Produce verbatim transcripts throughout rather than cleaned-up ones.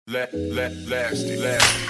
La, la, lasty, lasty.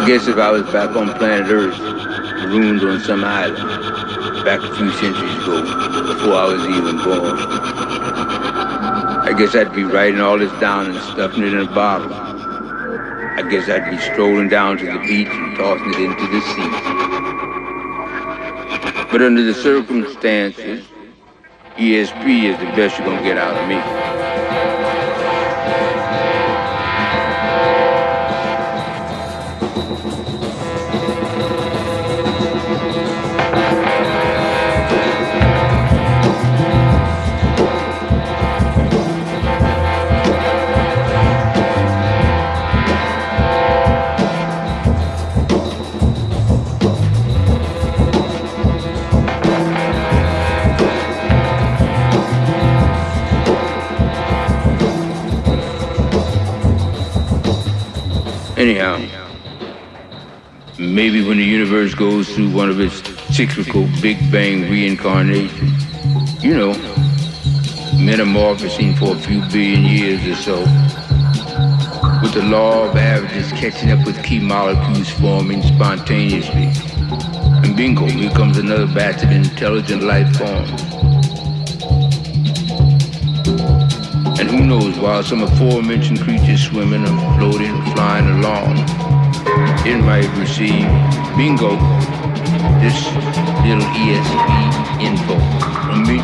guess if I was back on planet Earth, marooned on some island, back a few centuries ago, before I was even born, I guess I'd be writing all this down and stuffing it in a bottle. I guess I'd be strolling down to the beach and tossing it into the sea. But under the circumstances, E S P is the best you're gonna get out of me. Anyhow, maybe when the universe goes through one of its cyclical Big Bang reincarnations, you know, metamorphosing for a few billion years or so, with the law of averages catching up with key molecules forming spontaneously. And bingo, here comes another batch of intelligent life forms. And who knows, while some aforementioned creatures swimming or floating or flying along, it might receive, bingo, this little E S P info from me.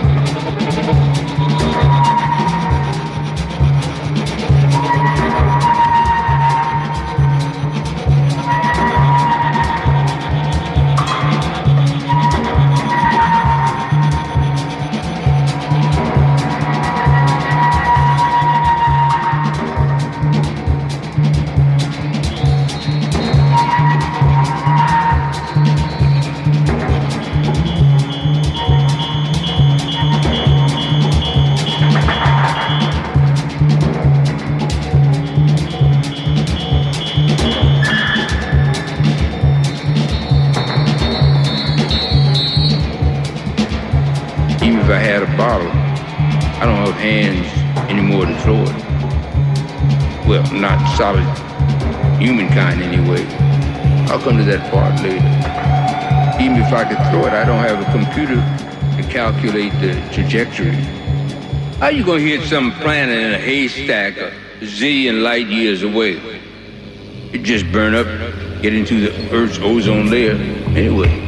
If I had a bottle, I don't have hands anymore to throw it. Well, not solid humankind anyway. I'll come to that part later. Even if I could throw it, I don't have a computer to calculate the trajectory. How you gonna hit some planet in a haystack a zillion light years away? It just burn up, get into the Earth's ozone layer anyway.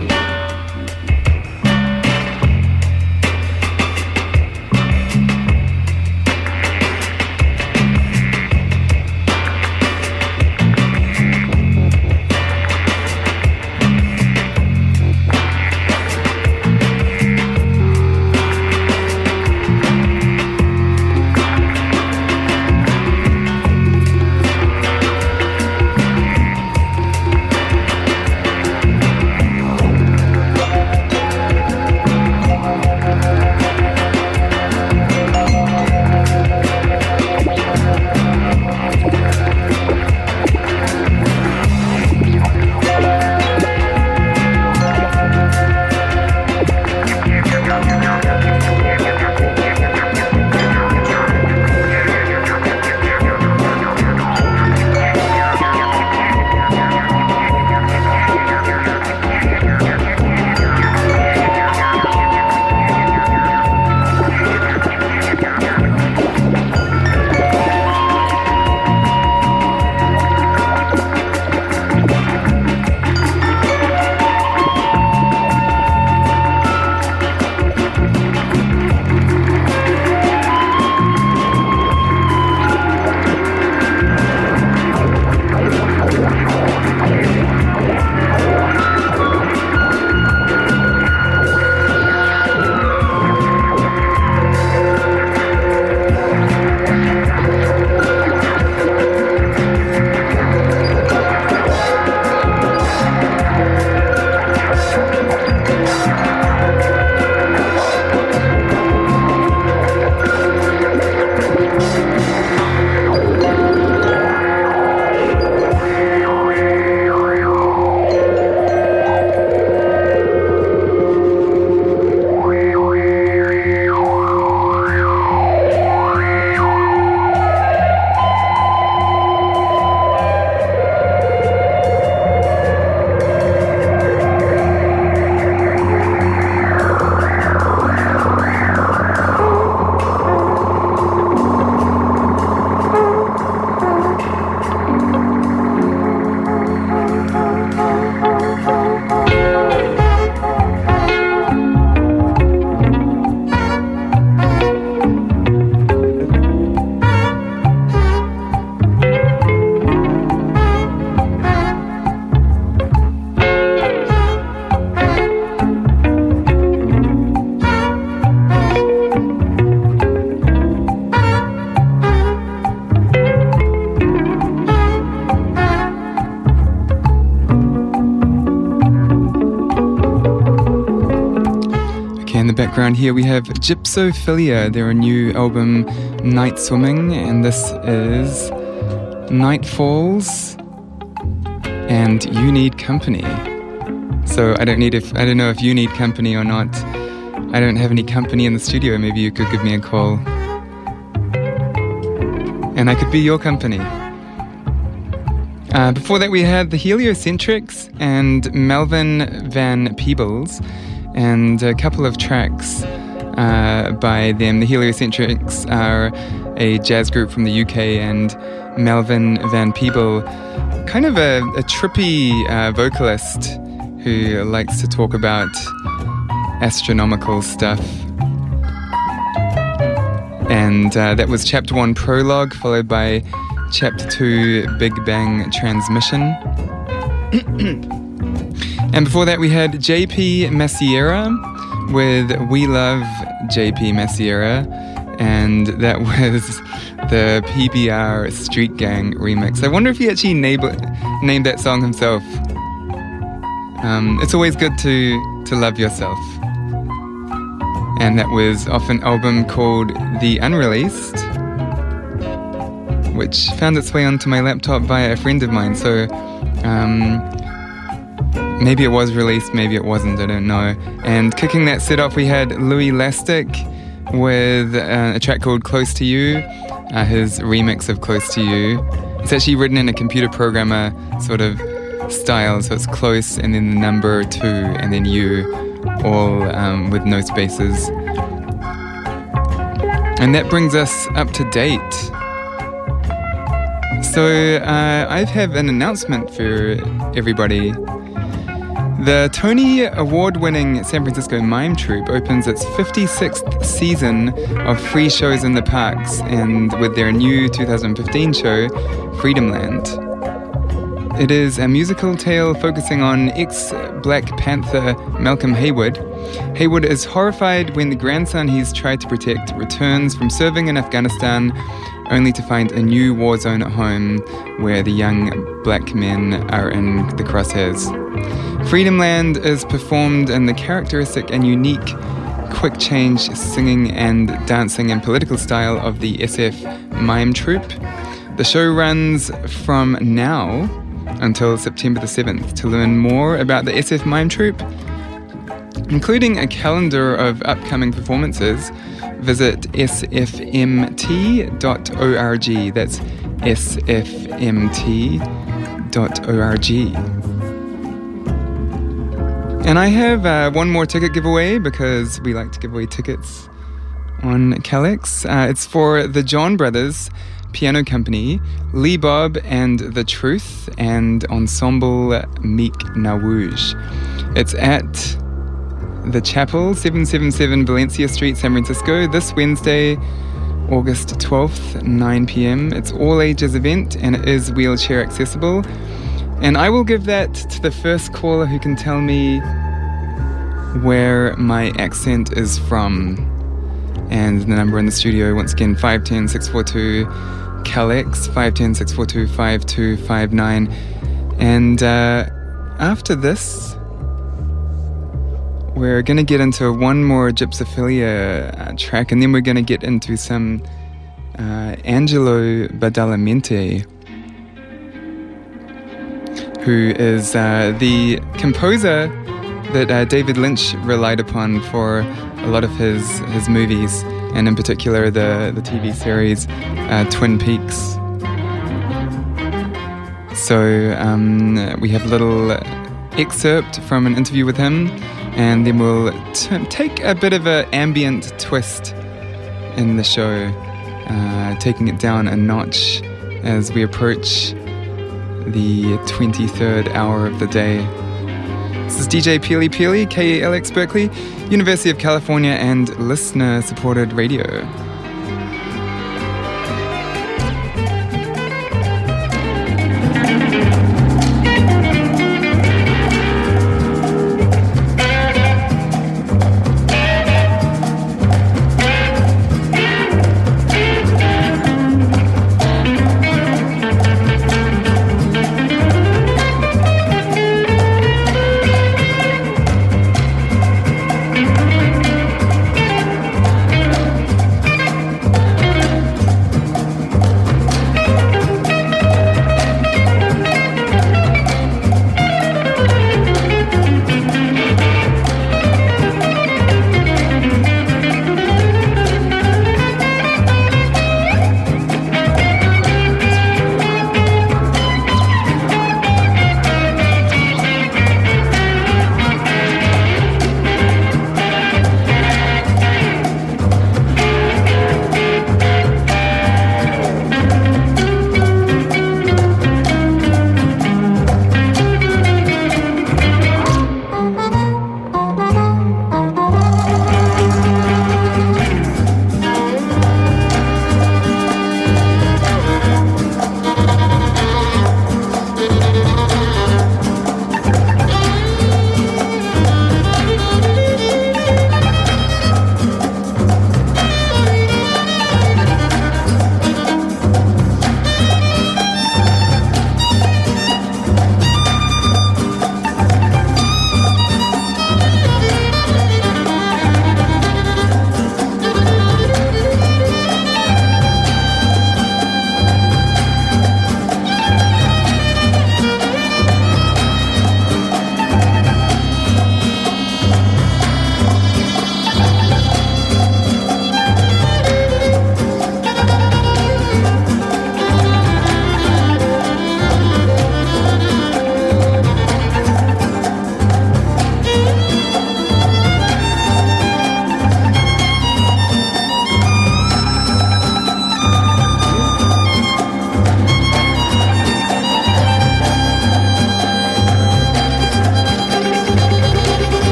background here we have Gypsophilia, their new album Night Swimming, and this is Night Falls and You Need Company. So I don't need if I don't know if you need company or not. I don't have any company in the studio. Maybe you could give me a call and I could be your company. Uh, before that we had the Heliocentrics and Melvin Van Peebles, and a couple of tracks uh, by them. The Heliocentrics are a jazz group from the U K, and Melvin Van Peeble, kind of a, a trippy uh, vocalist who likes to talk about astronomical stuff. And uh, that was Chapter one Prologue, followed by Chapter two Big Bang Transmission. And before that we had J P Massiera with We Love J P Massiera, and that was the P B R Street Gang remix. I wonder if he actually named, named that song himself. Um, it's always good to, to love yourself. And that was off an album called The Unreleased, which found its way onto my laptop via a friend of mine. So um, maybe it was released, maybe it wasn't, I don't know. And kicking that set off, we had Louis Lastic with uh, a track called Close to You, uh, his remix of Close to You. It's actually written in a computer programmer sort of style, so it's close and then the number two and then you, all um, with no spaces. And that brings us up to date. So uh, I have an announcement for everybody. The Tony Award-winning San Francisco Mime Troupe opens its fifty-sixth season of free shows in the parks, and with their new two thousand fifteen show, Freedomland. It is a musical tale focusing on ex-Black Panther Malcolm Haywood. Haywood is horrified when the grandson he's tried to protect returns from serving in Afghanistan, only to find a new war zone at home where the young black men are in the crosshairs. Freedomland is performed in the characteristic and unique quick change singing and dancing and political style of the S F Mime Troupe. The show runs from now until September the seventh. To learn more about the S F Mime Troupe, including a calendar of upcoming performances, visit s f m t dot org. That's s f m t dot org. And I have uh, one more ticket giveaway, because we like to give away tickets on Calyx. Uh, it's for the John Brothers Piano Company, Lee Bob and The Truth, and Ensemble Meek Nawuj. It's at The Chapel, seven seventy-seven Valencia Street, San Francisco, this Wednesday, August twelfth, nine p.m. It's all ages event, and it is wheelchair accessible. And I will give that to the first caller who can tell me where my accent is from. And the number in the studio, once again, five one zero, six four two, Calyx, five one zero, six four two, five two five nine. And uh, after this, we're going to get into one more Gypsophilia uh, track, and then we're going to get into some uh, Angelo Badalamenti, who is uh, the composer that uh, David Lynch relied upon for a lot of his, his movies, and in particular the, the T V series uh, Twin Peaks. So um, we have a little excerpt from an interview with him, and then we'll t- take a bit of an ambient twist in the show, uh, taking it down a notch as we approach the twenty-third hour of the day. This is D J Peely Peely, K A L X Berkeley, University of California, and listener-supported radio.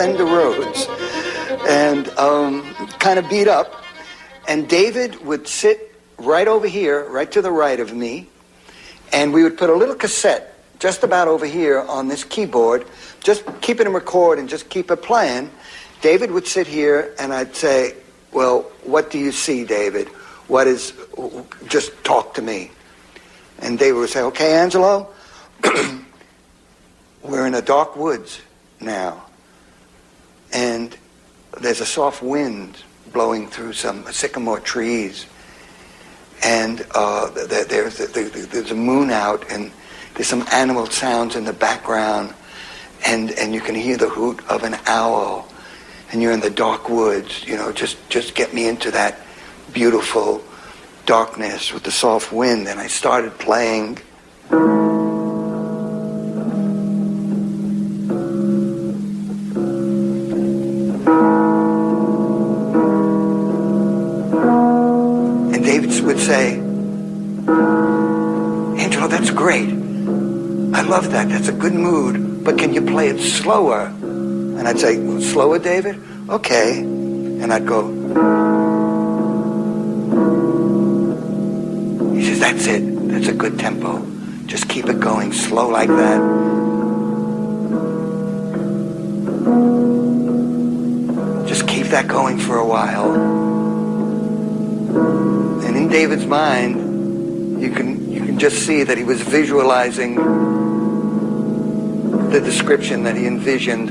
Fender Rhodes, and um, kind of beat up. And David would sit right over here, right to the right of me, and we would put a little cassette just about over here on this keyboard, just keep it in record and just keep it playing. David would sit here, and I'd say, well, what do you see, David? What is, just talk to me. And David would say, okay, Angelo, we're in the dark woods now, and there's a soft wind blowing through some sycamore trees, and uh, there's, there's a moon out, and there's some animal sounds in the background, and, and you can hear the hoot of an owl, and you're in the dark woods. You know, just, just get me into that beautiful darkness with the soft wind. And I started playing. And David would say, Angelo, that's great. I love that. That's a good mood. But can you play it slower? And I'd say, slower, David? Okay. And I'd go. He says, that's it. That's a good tempo. Just keep it going slow like that. Just keep that going for a while. And in David's mind, you can you can just see that he was visualizing the description that he envisioned.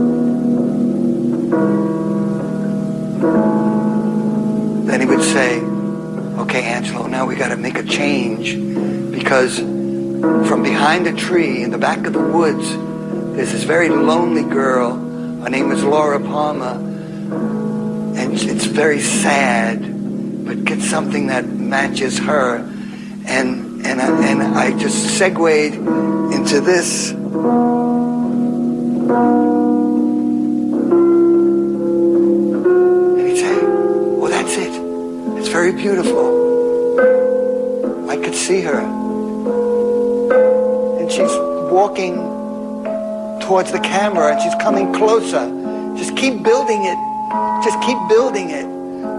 Then he would say, okay, Angelo, now we got to make a change, because from behind a tree in the back of the woods, there's this very lonely girl. Her name is Laura Palmer, and it's very sad, but get something that matches her. And and I, and I just segued into this. And he'd say, well, that's it. It's very beautiful. I could see her. And she's walking towards the camera, and she's coming closer. Just keep building it. Just keep building it.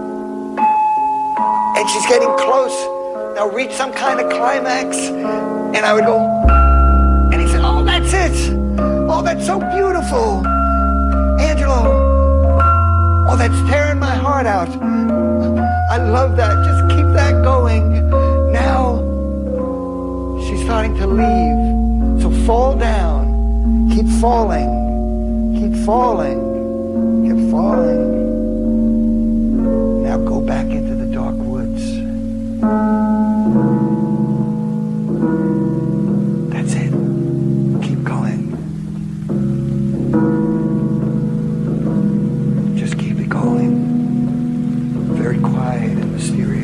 And she's getting close. Now reach some kind of climax. And I would go, and he said, oh, that's it. Oh, that's so beautiful. Angelo. Oh, that's tearing my heart out. I love that. Just keep that going. Now, she's starting to leave. So fall down. Keep falling. Keep falling. Keep falling. Now go back into the dark woods. That's it. Keep going. Just keep it going. Very quiet and mysterious.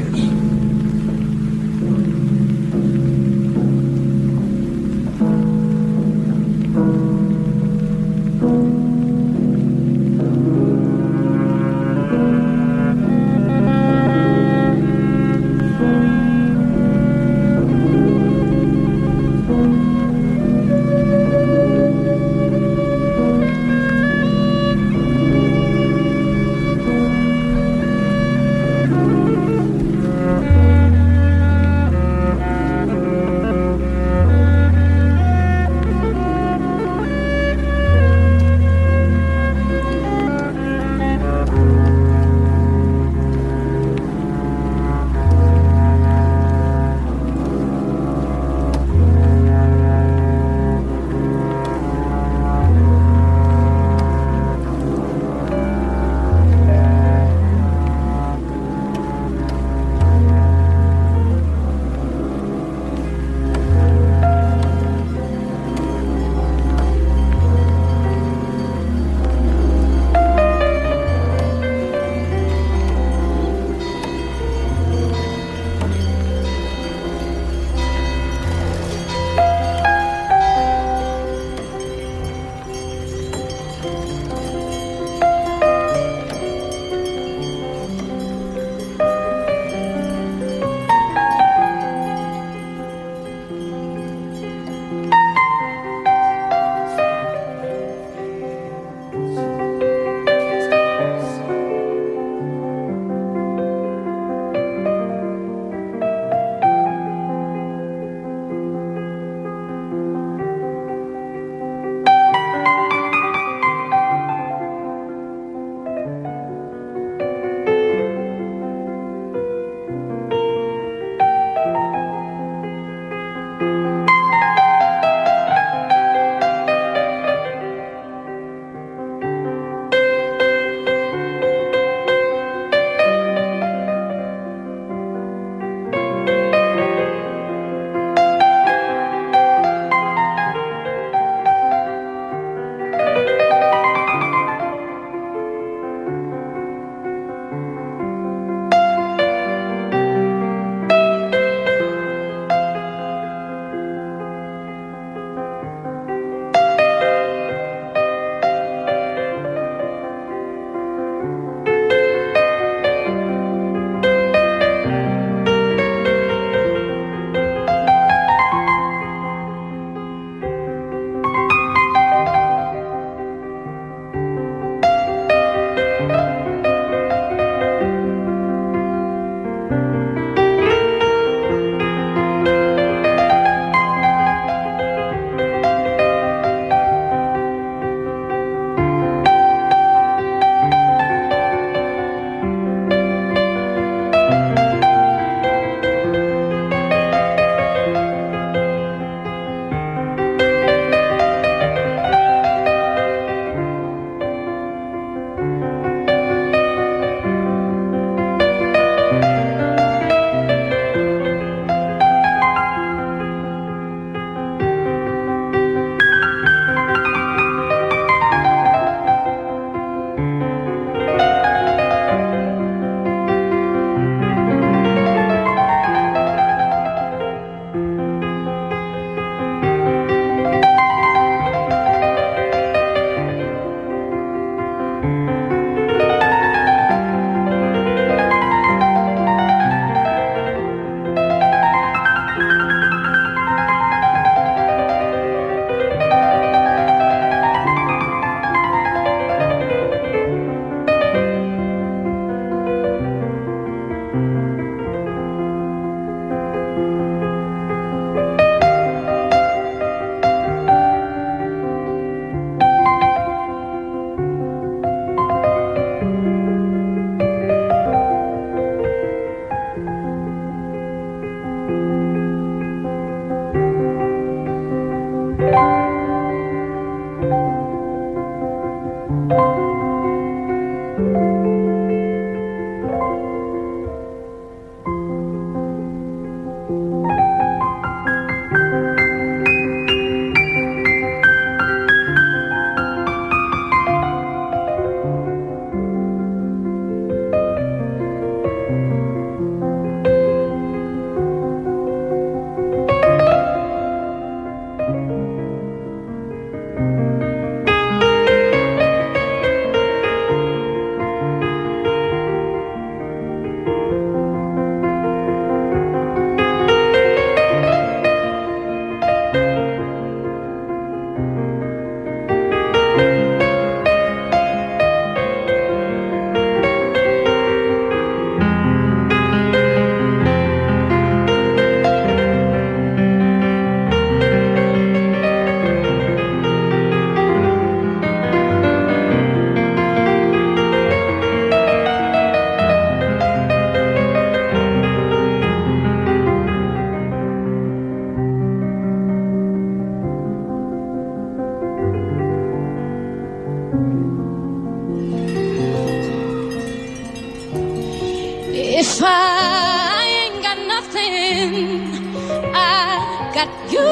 got you.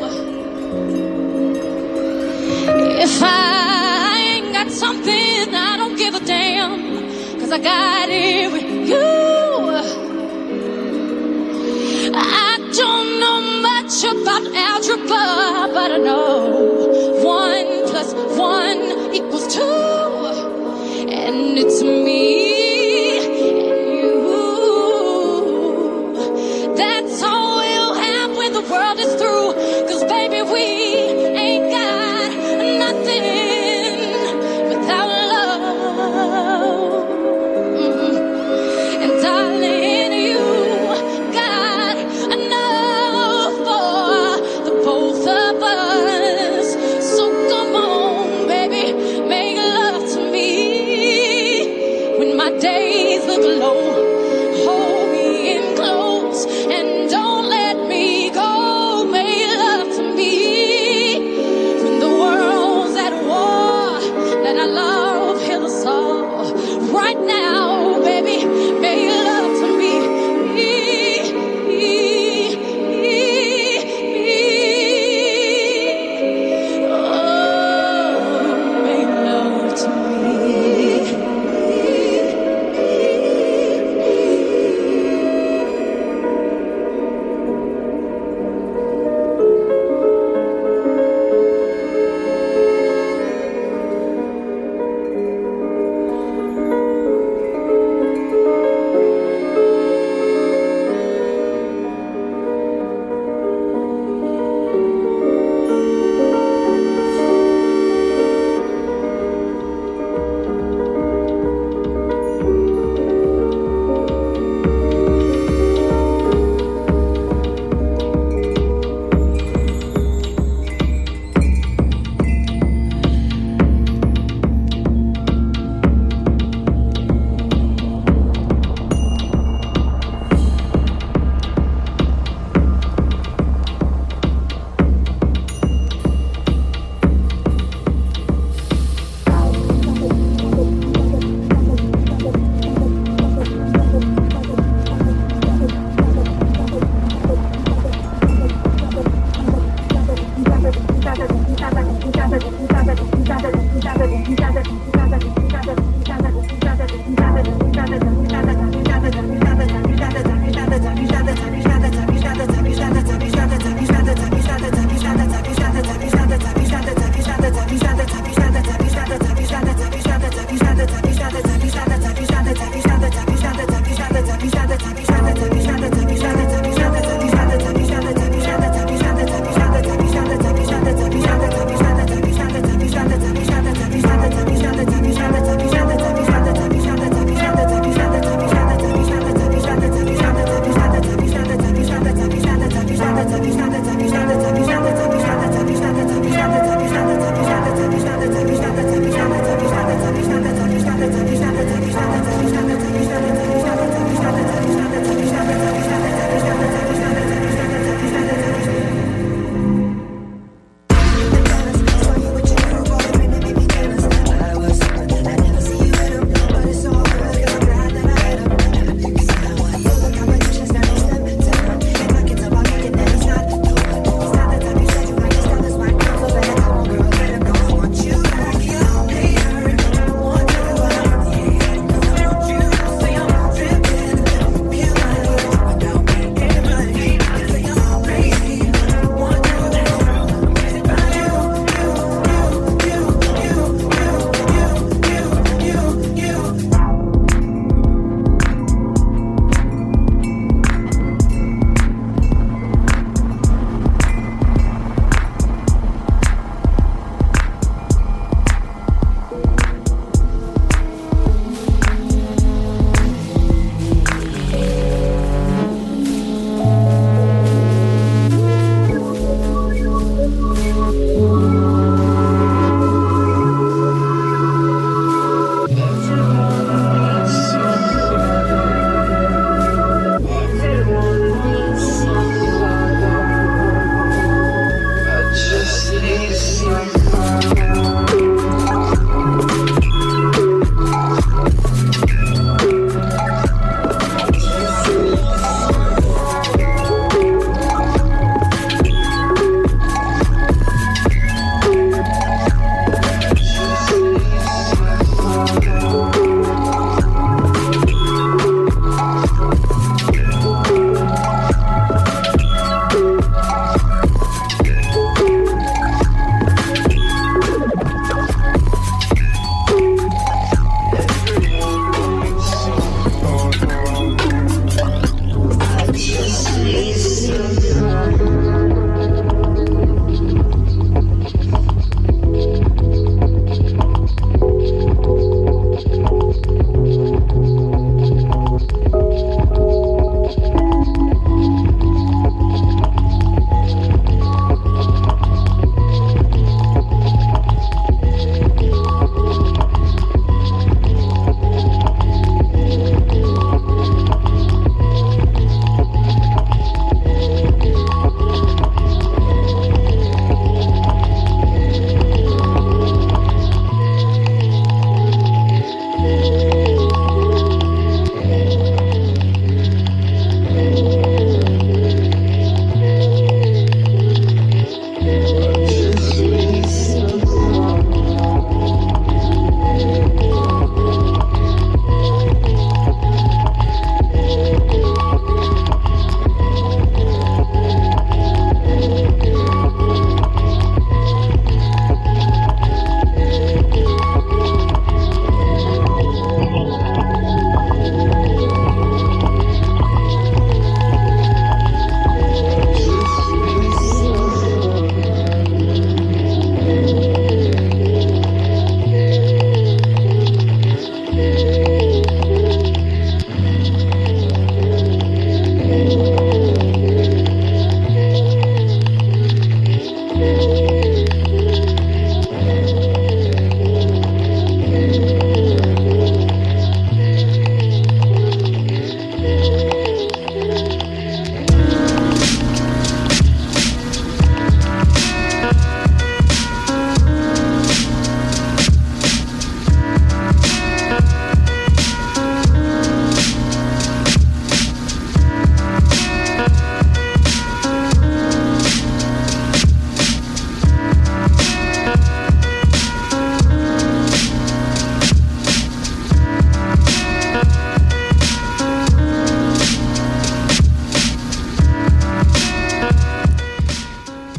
If I ain't got something, I don't give a damn, 'cause I got it with you. I don't know much about algebra, but I know one plus one equals two, and it's me. The world is through, 'cause baby we ain't got nothing without love. Mm-hmm. And darling, you got enough for the both of us. So come on, baby, make love to me when my days look low. Hold me in close and don't let me go. Make love to me when the world's at war. Let our love heal us all. Right now, baby, make love to me. Oh, make love to me.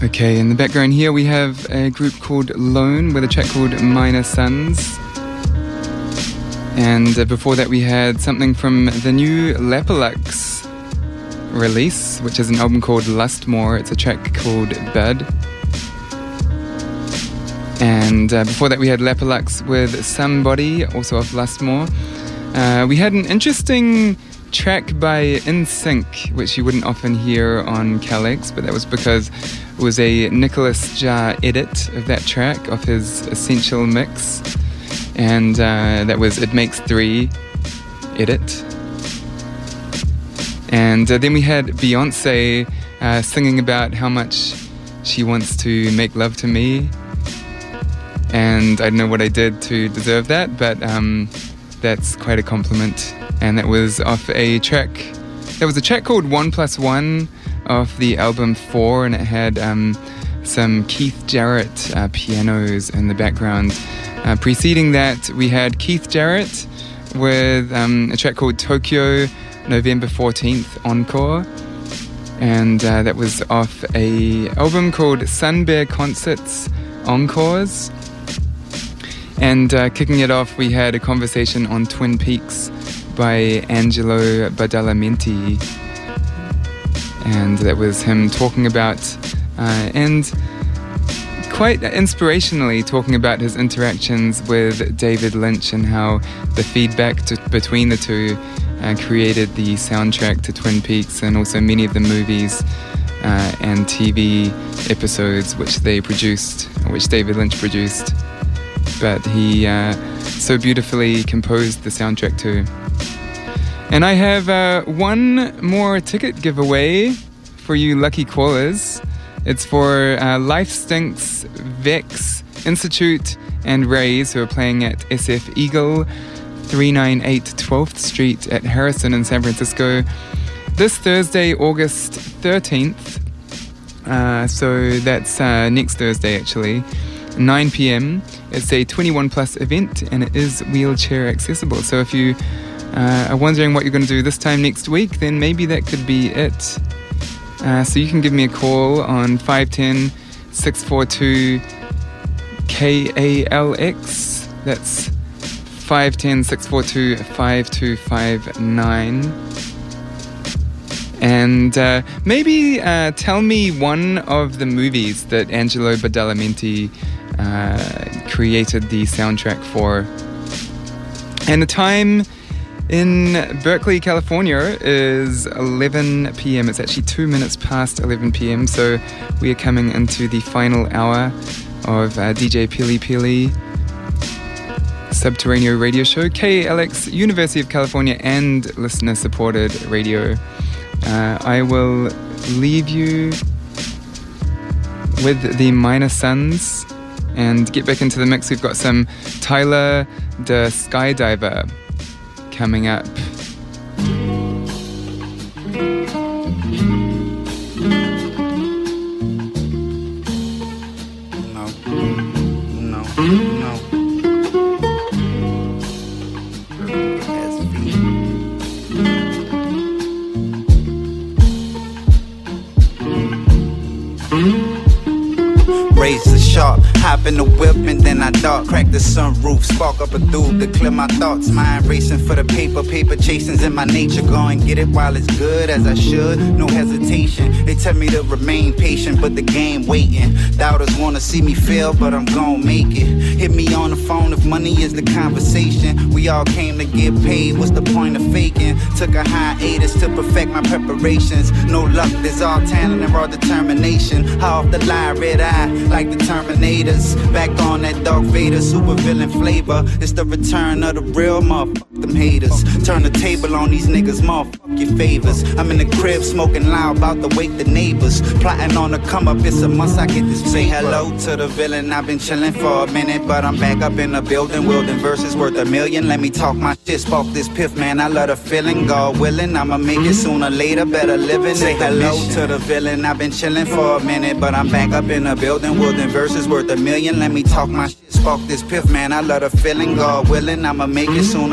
Okay, in the background here we have a group called Lone with a track called Minor Suns. And uh, before that we had something from the new Lapalux release, which is an album called Lustmore. It's a track called Bud. And uh, before that we had Lapalux with Somebody, also off Lustmore. Uh, we had an interesting track by NSYNC, which you wouldn't often hear on Calex, but that was because it was a Nicholas Jar edit of that track off his Essential Mix. And uh, that was It Makes Three edit. And uh, then we had Beyonce uh, singing about how much she wants to make love to me. And I don't know what I did to deserve that, but um, that's quite a compliment. And that was off a track, there was a track called One Plus One off the album Four, and it had um, some Keith Jarrett uh, pianos in the background. Uh, preceding that, we had Keith Jarrett with um, a track called Tokyo, November fourteenth, Encore. And uh, that was off a album called Sun Bear Concerts Encores. And uh, kicking it off, we had a conversation on Twin Peaks by Angelo Badalamenti. And that was him talking about, uh, and quite inspirationally talking about his interactions with David Lynch and how the feedback to, between the two uh, created the soundtrack to Twin Peaks and also many of the movies uh, and T V episodes which they produced, which David Lynch produced. But he uh, so beautifully composed the soundtrack too. And I have uh, one more ticket giveaway for you lucky callers. It's for uh, Life Stinks, Vex, Institute, and Rays, who are playing at S F Eagle, three ninety-eight twelfth Street at Harrison in San Francisco, this Thursday, August thirteenth. Uh, so that's uh, next Thursday, actually, nine p.m. It's a twenty-one plus event, and it is wheelchair accessible. So if you uh, are wondering what you're going to do this time next week, then maybe that could be it. Uh, so you can give me a call on five one zero, six four two, K A L X. That's five one zero, six four two, five two five nine. And uh, maybe uh, tell me one of the movies that Angelo Badalamenti uh, created the soundtrack for. And the time in Berkeley, California is eleven p.m. It's actually two minutes past eleven p.m. So we are coming into the final hour of uh, D J Pili Pili Subterranean Radio Show, K A L X, University of California, and listener-supported radio. Uh, I will leave you with the Minor Suns and get back into the mix. We've got some Tyler the Skydiver coming up. No, no, no. Razor sharp, hop in the whip and then I dart. Crack the sunroof, spark up a dude to clear my thoughts. Mind racing for the paper, paper chasing's in my nature. Go and get it while it's good, as I should, no hesitation. They tell me to remain patient, but the game waiting. Doubters wanna see me fail, but I'm gon' make it. Hit me on the phone if money is the conversation. We all came to get paid, what's the point of faking? Took a hiatus to perfect my preparations. No luck, there's all talent and raw determination. High off the line, red eye, like the Terminators. Back on that Darth Vader super villain flavor. It's the return of the real motherfuck them haters. Turn the table on these niggas, motherfuck your favors. I'm in the crib smoking loud, about to wake the neighbors. Plotting on the come up, it's a must I get this paper. Say hello to the villain, I've been chilling for a minute, but I'm back up in the building. Wielding verses worth a million. Let me talk my shit, spark this piff, man. I love the feeling. God willing, I'ma make it sooner or later. Better living. Say hello to the villain, I've been chilling for a minute, but I'm back up in the building. Wielding verses worth a million. Let me talk my shit, spark this piff, man. I love the feeling. God willing, I'ma make it sooner or later.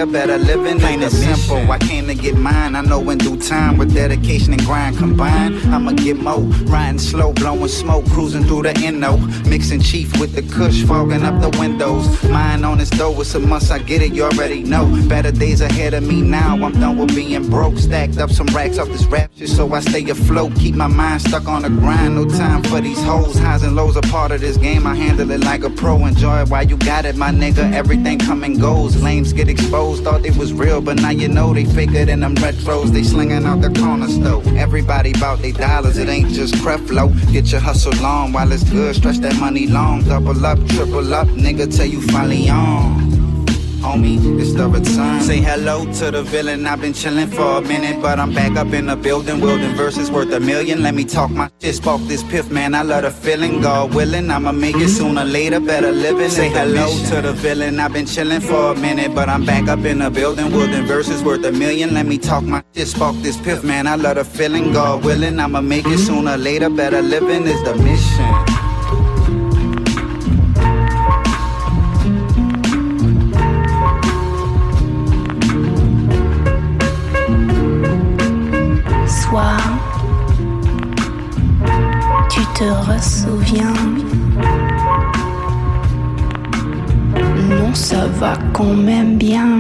later, better living. Plain and simple, I came to get mine. I know in due time, with dedication and grind combined, I'ma get more. Riding slow, blowing smoke, cruising through the Inno. Mixing chief with the kush, fogging up the windows. Mine on this dough, it's a must, I get it, you already know. Better days ahead of me now, I'm done with being broke. Stacked up some racks off this rap shit, so I stay afloat. Keep my mind stuck on the grind, no time for these hoes. Highs and lows are part of this game, I handle it like a pro. Enjoy it while you got it, my nigga, everything come and goes. Lames get exposed, thought they was real, but now you know they faker than them retros. They slinging out the corner store. Everybody bout they dollars, it ain't just Creflo. Get your hustle on while it's good, stretch that money long. Double up, triple up, nigga, tell you finally on. Homie, it's the return. Say hello to the villain. I've been chillin' for a minute, but I'm back up in the building. Wielding verses worth a million. Let me talk my shit. Spark this piff, man. I love the feeling. God willing, I'ma make it sooner or later. Better living. Say hello to the villain. I've been chillin' for a minute, but I'm back up in the building. Wielding verses worth a million. Let me talk my shit. Spark this piff, man. I love the feeling. God willing, I'ma make it sooner or later. Better living is the mission. Soir, tu te ressouviens? Non, ça va quand même bien.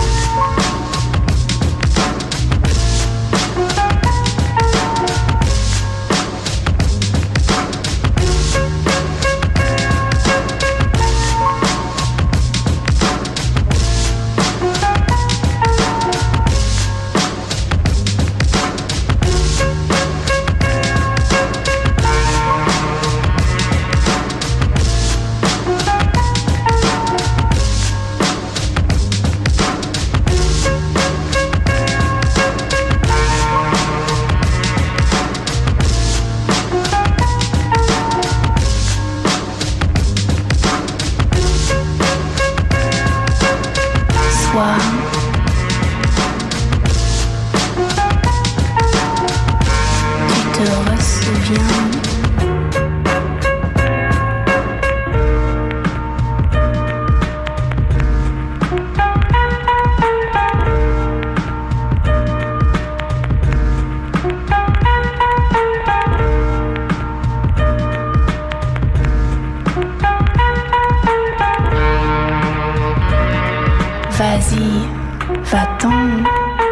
Vas-y, va-t'en.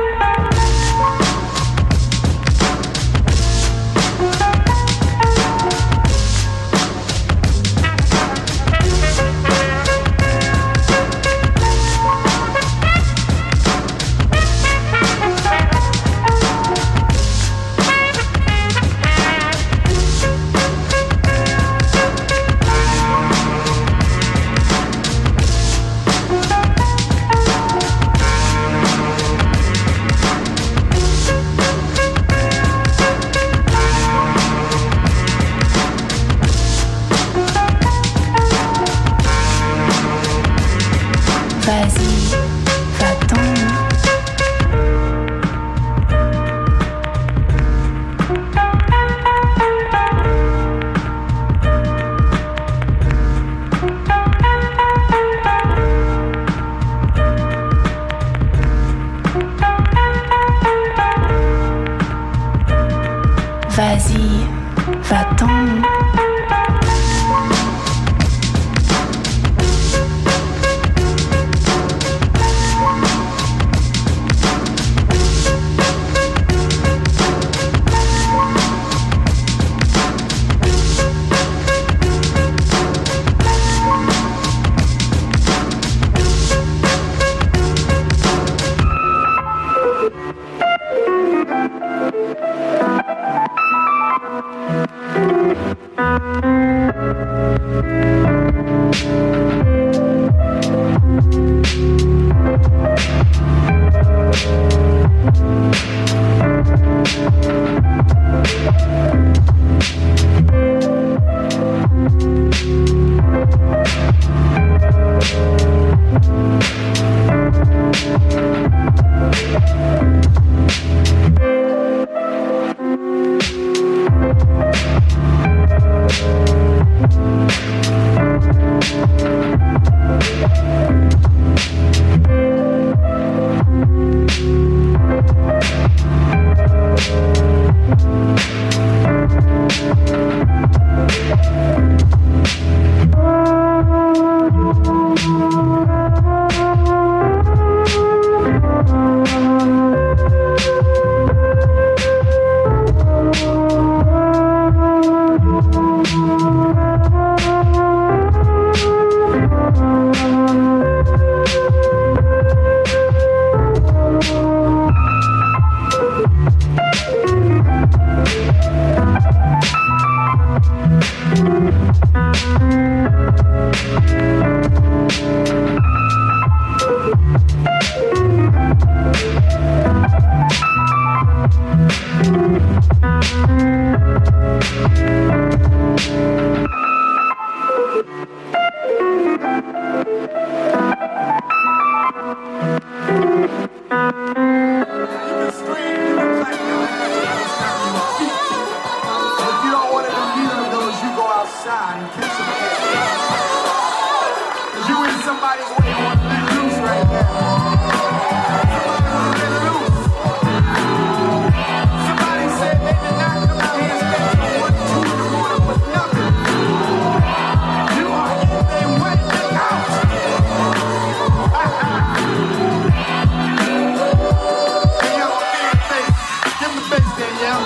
Vas-y, va-t'en. Vas-y, va-t'en. We'll be right back. outside and catch some air. Cause you in somebody's way and want to let loose right now. Somebody want to let loose. Somebody said they did not come out here and stay till one, two in the morning with nothing. You are in their way, look out. Hey, yo, big face. Give him the face, Danielle.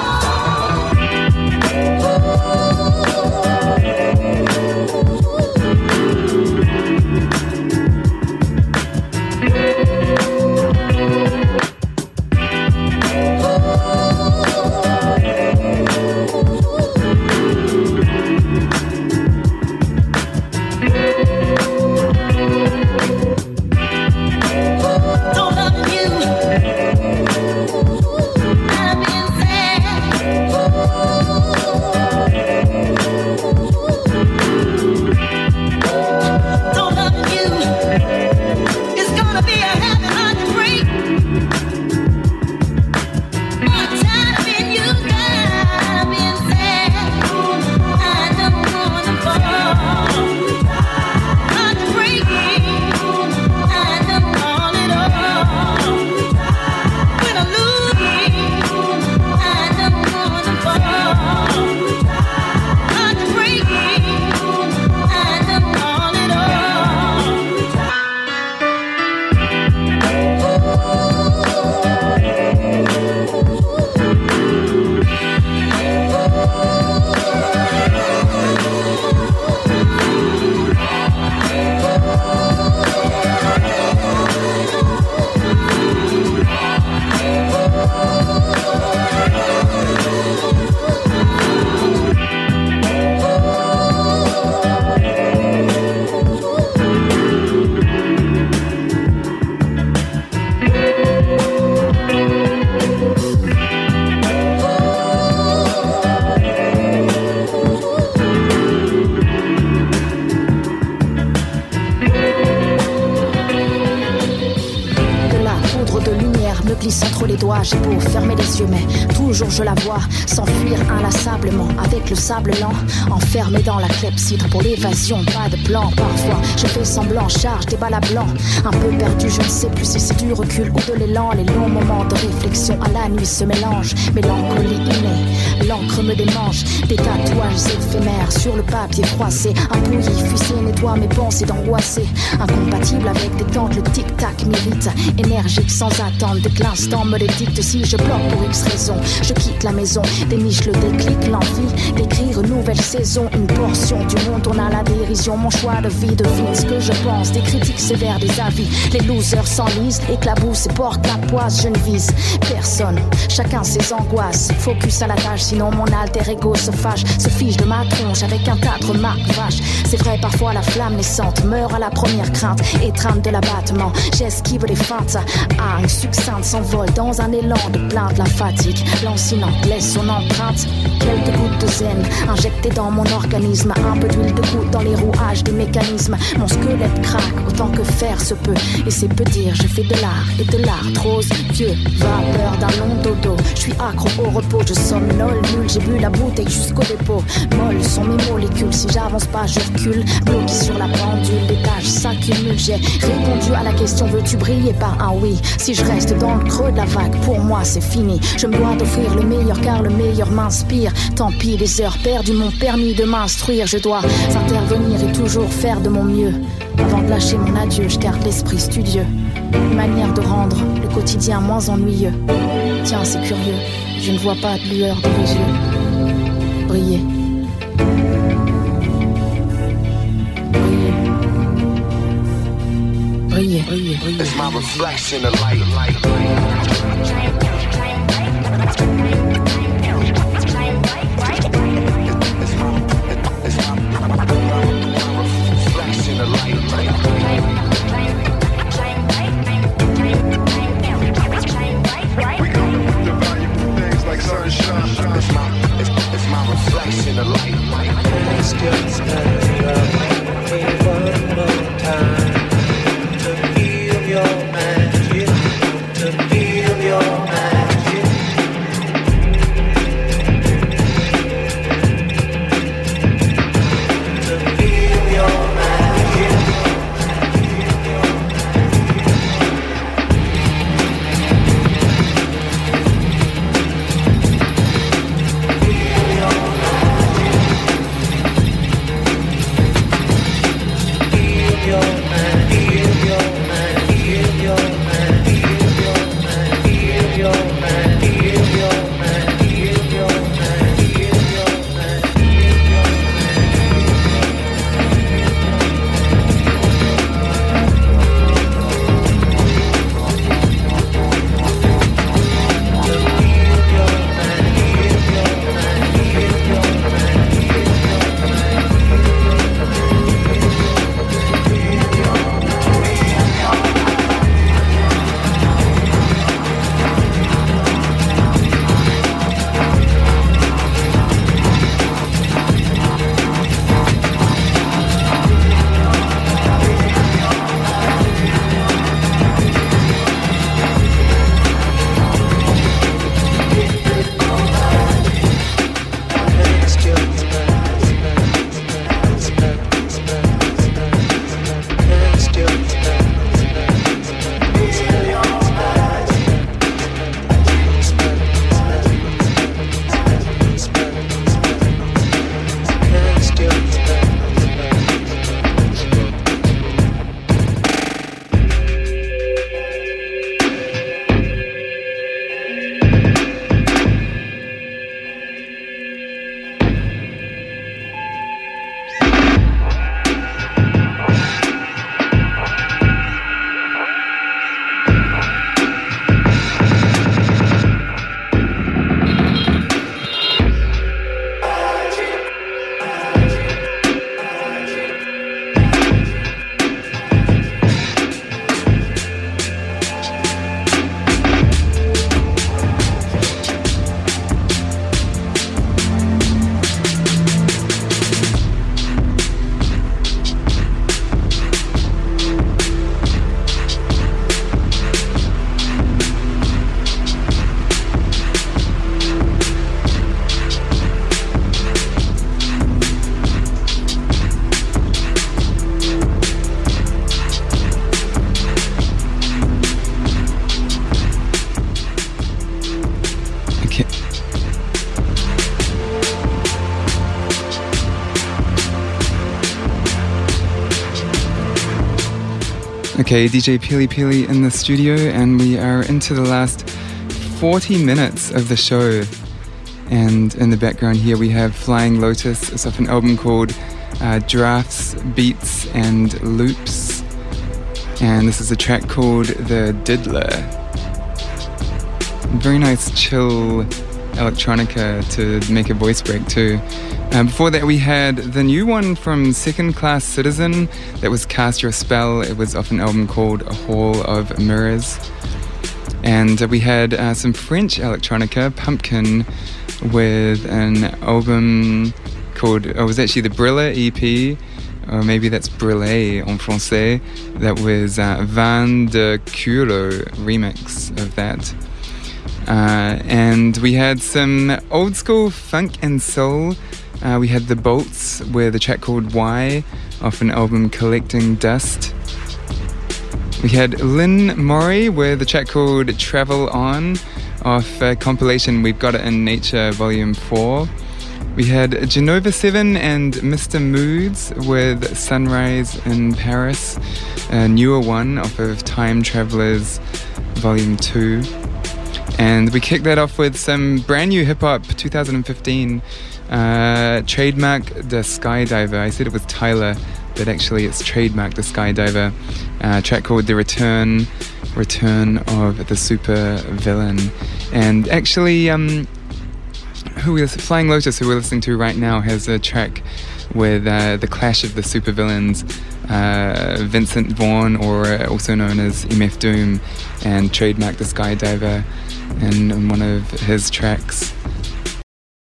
J'ai beau fermer les yeux, mais toujours je la vois s'enfuir inlassablement avec le sable lent, enfermé dans la clepsydre pour l'évasion, pas de plan. Parfois je fais semblant, charge des balles à blanc, un peu perdu, je ne sais plus si c'est du recul ou de l'élan. Les longs moments de réflexion à la nuit se mélangent, mélancolie innée, l'encre me démange, des tatouages éphémères sur le papier froissé, un pouilly fussé nettoie mes pensées d'angoissé, incompatible avec des tentes, le tic-tac m'irrite, énergique sans attendre, dès que l'instant me les dicte. Si je bloque pour X raison, je quitte la maison, déniche le déclic, l'envie d'écrire une nouvelle saison, une portion du monde, on a la dérision, mon choix de vie devine ce que je pense, des critiques sévères, des avis, les losers s'enlisent, éclaboussent et portent la poisse, je ne vise personne, chacun ses angoisses, focus à la tâche, sinon mon alter ego se fâche, se fiche de ma tronche avec un tâtre marque vache, c'est vrai parfois la flamme naissante meurt à la première crainte, étreinte de l'abattement, j'esquive les feintes, ah une succincte s'envole dans un élan de plainte, la fatigue lancinante laisse son empreinte, quelques gouttes de zen injectées dans mon organisme, un peu d'huile de goutte dans les rouages des mécanismes, mon squelette craque autant que faire se peut, et c'est peu dire, je fais de l'art et de l'arthrose, vieux vapeur d'un long dodo, je suis accro au repos, je somnole nul, j'ai bu la bouteille jusqu'au dépôt, molles sont mes molécules, si j'avance pas je recule, bloqué sur la pendule, les tâches s'accumulent, j'ai répondu à la question, veux-tu briller par un oui, si je reste dans le creux de la vague, pour moi c'est fini, je me dois d'offrir le meilleur car le meilleur m'inspire, tant pis les heures perdues m'ont permis de m'instruire, je dois intervenir et toujours faire de mon mieux, avant de lâcher mon adieu, je garde l'esprit studieux, une manière de rendre le quotidien moins ennuyeux, tiens c'est curieux, je ne vois pas de lueur dans vos yeux, briller, briller, briller, briller, briller. It's my reflection of light, light, light. Okay, D J Pili Pili in the studio, and we are into the last forty minutes of the show. And in the background here we have Flying Lotus. It's off an album called uh, Drafts, Beats and Loops. And this is a track called The Diddler. Very nice chill electronica to make a voice break too. Uh, before that we had the new one from Second Class Citizen. That was Cast Your Spell. It was off an album called A Hall of Mirrors. And uh, we had uh, some French electronica, Pumpkin, with an album called, oh, it was actually the Brille E P, or maybe that's Brille en français. That was uh, Van de Culo remix of that. Uh, and we had some old school funk and soul. Uh, we had the Bolts with a track called Why off an album Collecting Dust. We had Lynn Murray with a track called Travel On off a compilation We've Got It in Nature Volume four. We had Genova seven and Mister Moods with Sunrise in Paris, a newer one off of Time Travelers Volume two. And we kicked that off with some brand new hip-hop, two thousand fifteen, uh, Trademark the Skydiver. I said it was Tyler, but actually it's Trademark the Skydiver. Uh, track called The Return, Return of the Super Villain. And actually, um, who is Flying Lotus, who we're listening to right now, has a track with uh, the Clash of the Super Villains, uh, Vincent Vaughn, or also known as M F Doom, and Trademark the Skydiver in, in one of his tracks.